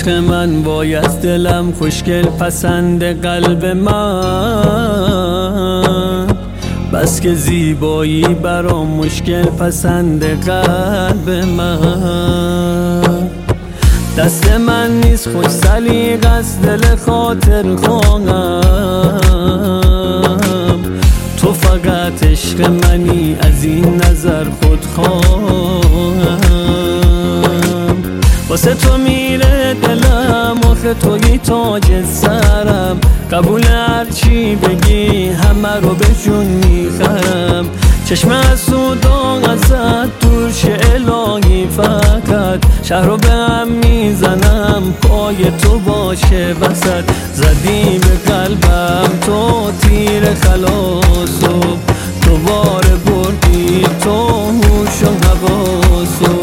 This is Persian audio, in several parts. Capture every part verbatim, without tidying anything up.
عشق من باید دلم خوشگل پسند قلب من، بس که زیبایی برام مشکل پسند قلب من. دست من نیست خوش سلیقه است دل خاطر خواهم، تو فقط عشق منی از این نظر خود خواهم. واسه تو میره دلم آخه توی تاج سرم، قبول هرچی بگی همه رو به جون میخرم. چشم حسودا ازت دور شه الهی، فقط شهر رو به هم میزنم پای تو باشه وسط. زدی به قلبم تو تیر خلاصو، دوباره بردی تو هوش و حواسو.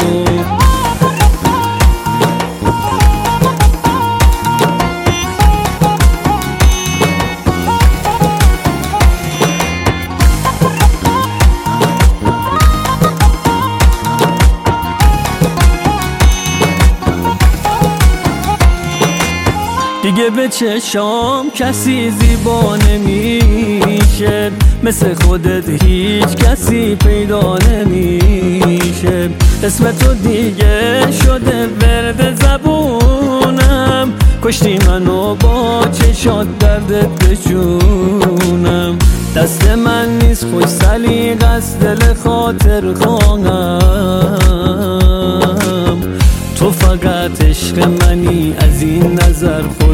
دیگه به چشام کسی زیبا نمیشه، مثل خودت هیچ کسی پیدا نمیشه. اسم تو دیگه شده ورد زبونم، کشتی منو با چشات دردت بجونم. دست من نیست خوش سلیقه است دل خاطر خواهم، تو فقط عشق منی از این نظر خود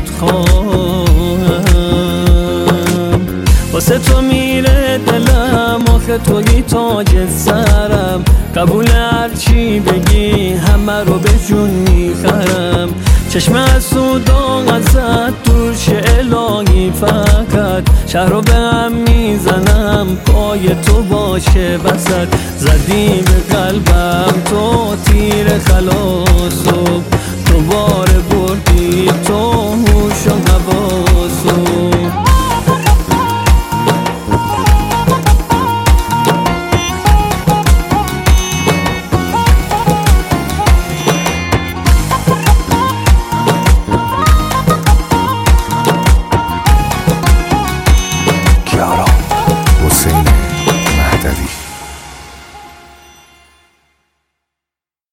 خواهم. واسه تو میره دلم آخه توی تاج سرم، قبول هرچی بگی همه رو به جون میخرم. چشم حسودا ازت دور شه الهی، فقط شهر رو به هم میزنم پای تو باشه وسط. زدی به قلبم تو تیر خلاصو،